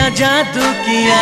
क्या जादू किया।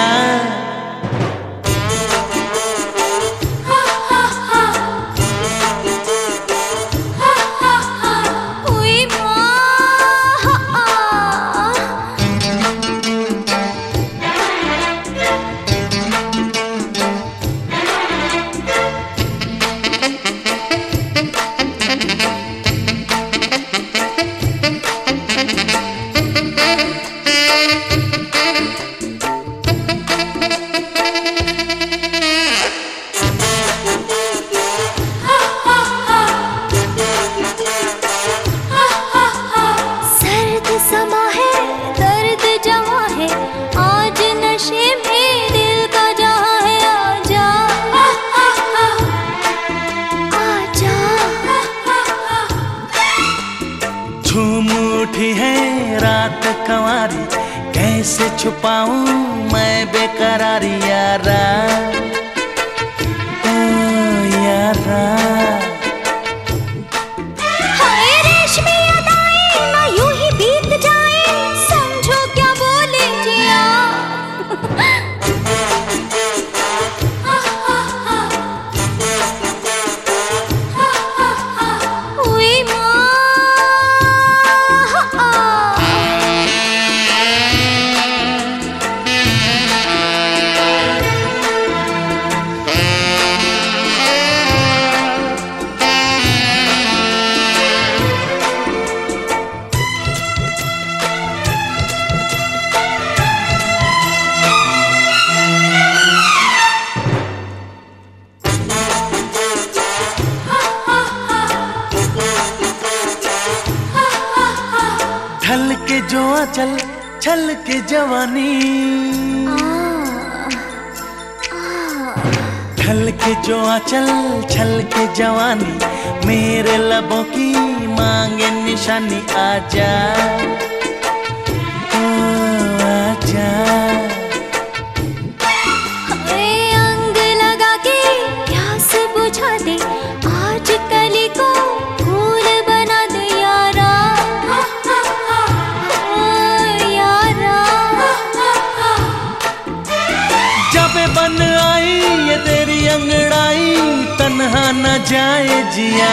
झूम उठी है रात कंवारी, कैसे छुपाऊं मैं बेकरारी यारा, ओ यारा। हाय रेशमी अदाएं ना यूं ही बीत जाए, समझो क्या बोले जिया। ढल के जो आंचल छल के जवानी, ढल के जो आंचल छल के जवानी, मेरे लबों की मांगे निशानी। आजा ओ आजा, अंग लगा के प्यास बुझा दे, आज कली को फूल बना दे यारा, जब बन आई ये तेरी अंगड़ाई, तन्हा न जाए जिया।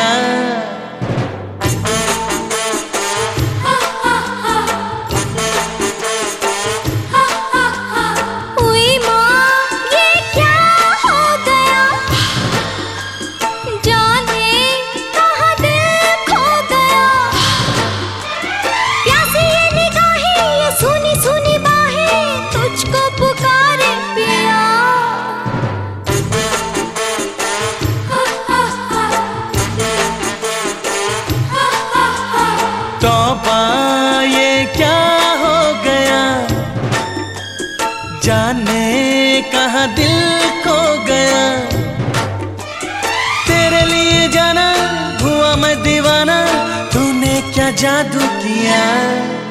तौबा ये क्या हो गया, जाने कहाँ दिल खो गया। तेरे लिए जाना हुआ मैं दीवाना, तूने क्या जादू किया।